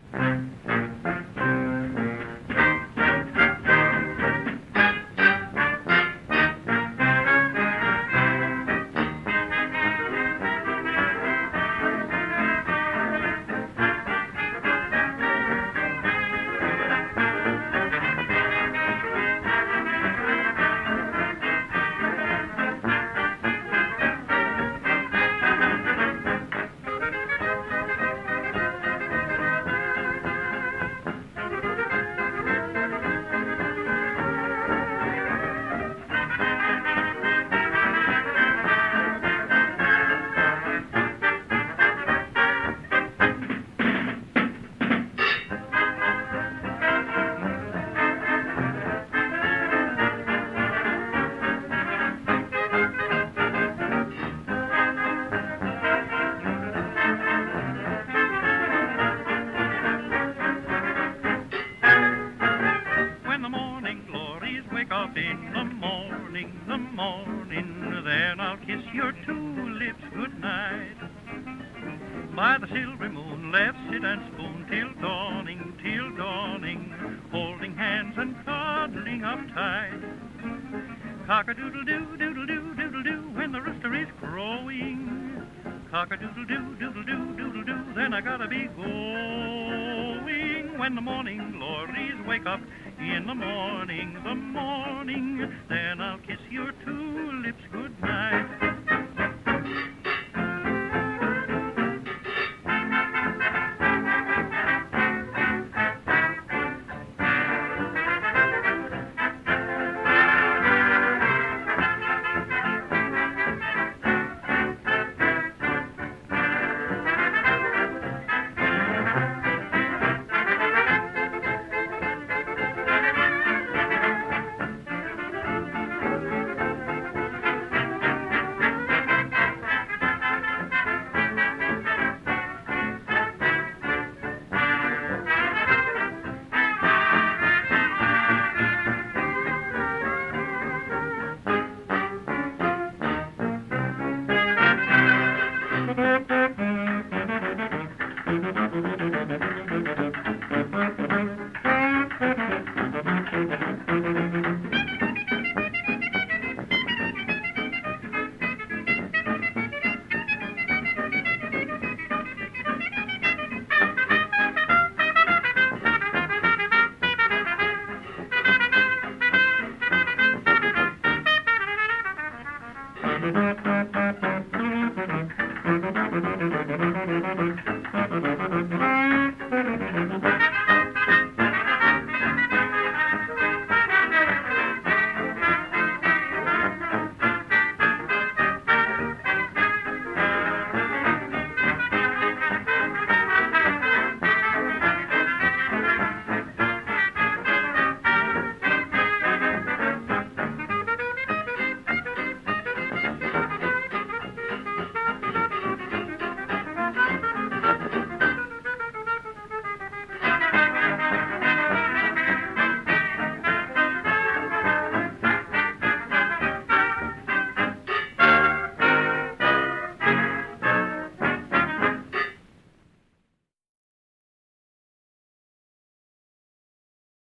The morning, then I'll kiss your two lips goodnight. By the silvery moon, let's sit and spoon till dawning, holding hands and cuddling up tight. Cock-a-doodle-doo, doodle-doo, doodle-doo, when the rooster is crowing. Cock-a-doodle-doo, doodle-doo, doodle-doo, then I gotta be going. When the morning glories wake up in the morning, then I'll kiss your two lips goodnight. Thank you.